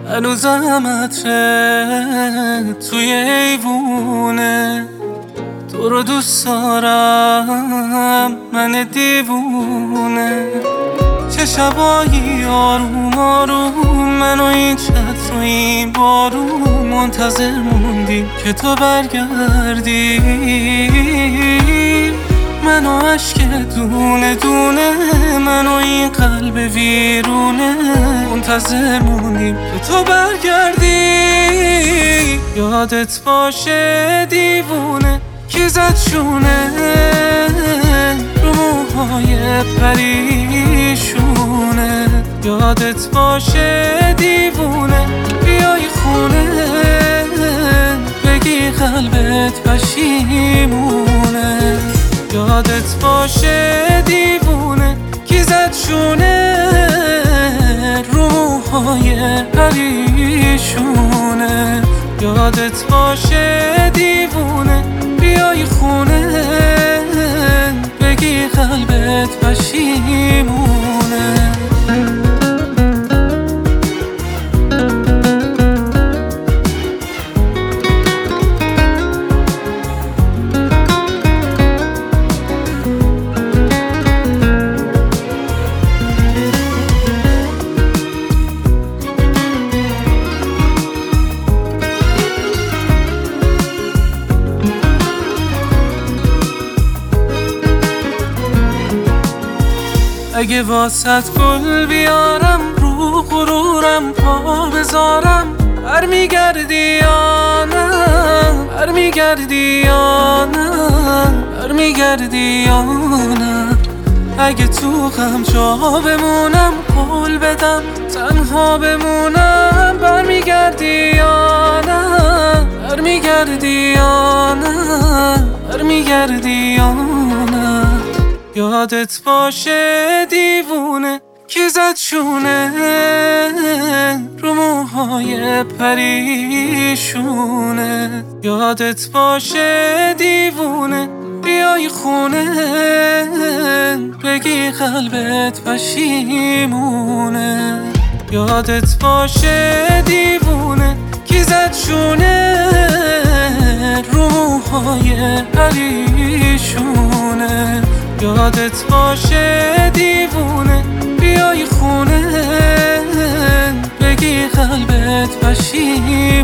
هنوزم عطره توی ایوونه، تو رو دوست دارم من دیوونه. چه شبایی آروم آروم من و این چتر و این بارون منتظر موندیم که تو برگردی. من و عشق دونه دونه، من و این قلب ویرونه منتظر موندیم که تو برگردی. یادت باشه دیوونه کی زد شونه رو موهای پریشونه. یادت باشه دیوونه بیای خونه بگی قلبت پشیمونه. یادت باشه دیوونه کی زد شونه رو موهای پریشونه. یادت باشه دیوونه بیای خونه بگی قلبت پشیمونه. اگه واسط گل بیارم رو غرورم پا بذارم، برمیگردی یا نه؟ برمیگردی یا نه؟ برمیگردی یا نه؟ اگه تو غم جا بمونم قول بدم تنها بمونم، برمیگردی یا نه؟ برمیگردی یا نه؟ برمیگردی یا نه؟ یادت باشه دیوونه کی زد شونه رو موهای پریشونه. یادت باشه دیوونه بیای خونه بگی قلبت پشیمونه. یادت باشه دیوونه کی زد شونه رو موهای پریشونه. یادت باشه دیوونه بیای خونه بگی قلبت پشیمونه.